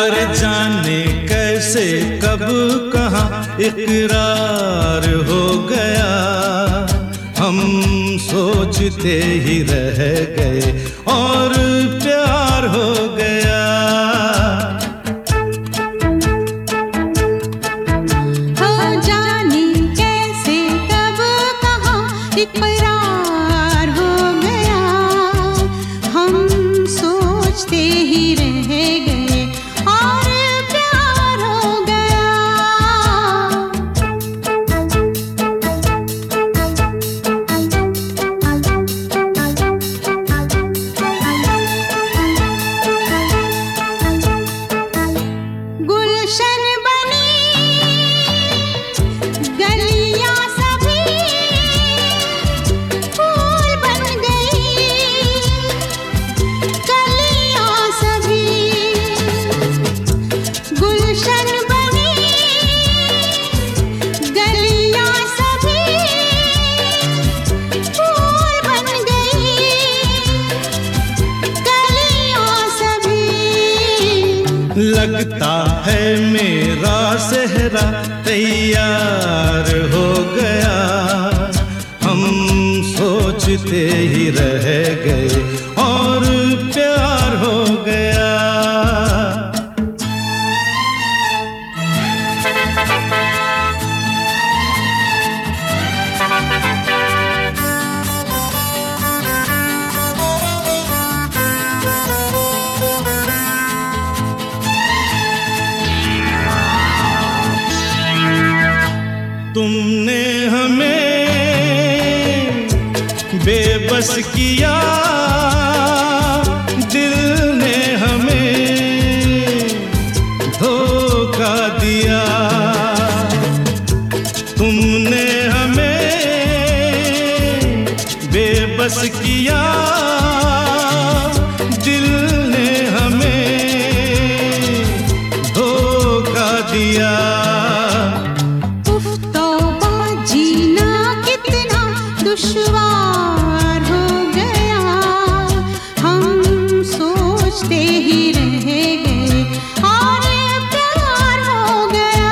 अरे जाने कैसे कब कहाँ इकरार हो गया, हम सोचते ही रह गए और प्यार हो गया। हो जाने कैसे कब कहाँ इकरार हो गया, हम सोचते ही रह गए और प्यार हो गया। गुलशन बनी गलियां सभी फूल बन गई, कलियां सभी गुलशन बनी गलियां सभी फूल बन गई, कलियां सभी। लगता है मेरा सेहरा तैयार हो गया, हम सोचते ही रह गए और प्यार हो गया। तुमने हमें बेबस किया, दिल ने हमें धोखा दिया। तुमने हमें बेबस किया, दिल ने हमें धोखा दिया। दुश्वार हो गया, हम सोचते ही रह गए और प्यार हो गया।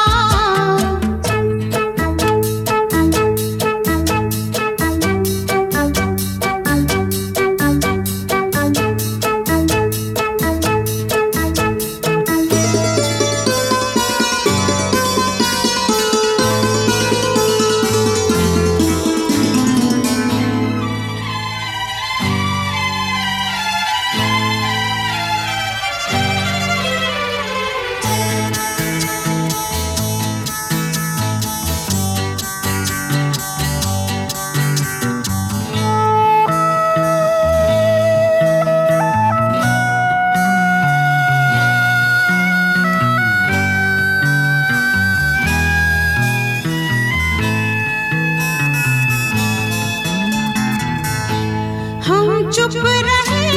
हम चुप रहे,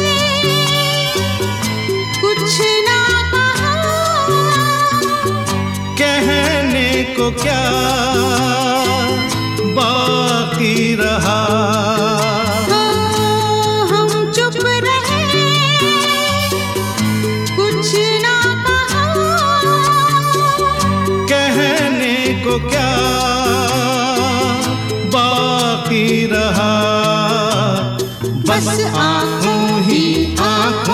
कुछ ना कहा, कहने को क्या बाकी रहा। हम चुप रहे, कुछ ना कहा, कहने को क्या बाकी रहा। बस आँखों ही आँखों